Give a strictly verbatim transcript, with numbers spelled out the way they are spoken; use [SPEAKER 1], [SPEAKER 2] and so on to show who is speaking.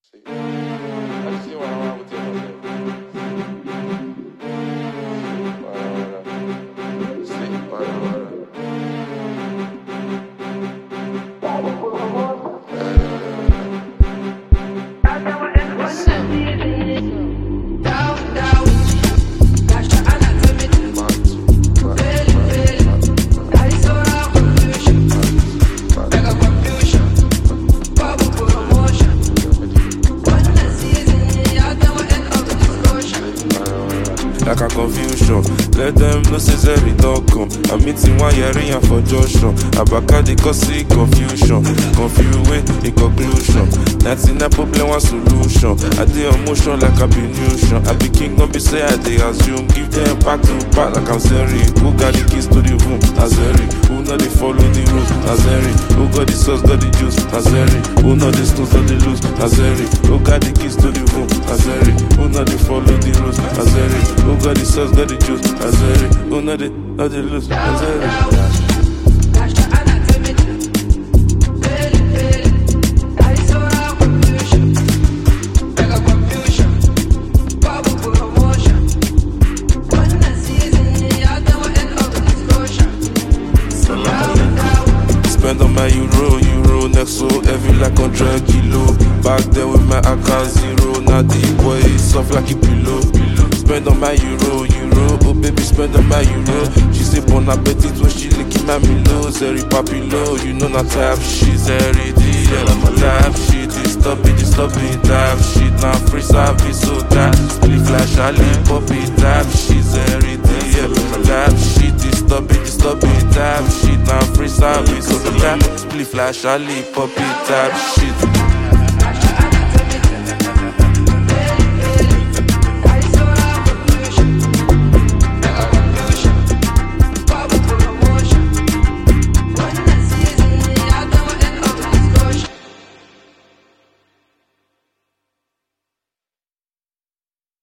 [SPEAKER 1] See, I see what I want with you. See, what I want.
[SPEAKER 2] Like a confusion, let them know say Zeri don't come. I'm meeting one year in for Joshua. Abaka they cause see confusion, confuse in conclusion. That's in a problem one solution. I did emotion like I be nutrition. I be king don't be say I they assume. Give them back to back like I'm Zeri. Who got the keys to the room? Azeri. Who know they follow the rules? Azeri. Who got the sauce, got the juice? Azeri. Who know the stones that they lose? Azeri. Who got the keys to the room? Azeri. Who know they follow the rules? Azeri. Who got the sauce, got the juice? Azeri. Who know they, know they lose? Azeri. Spend on my euro, euro next so heavy like one hundred kilo. Back there with my A K zero, now the boy is soft like a pillow. Spend on my euro, euro, oh baby spend on my euro. She say bon appetit when she licking my milo. Zeri papilo, you know not type shit. Zeri D L, I'm a type shit. It's stop it, it's stop it, type shit. Now free service, so that split flash, I leave poppy type shit. Zeri D L, I'm a type shit. It's stop it, it's stop it, type shit. Now free service, so that split flash, I leave poppy type shit.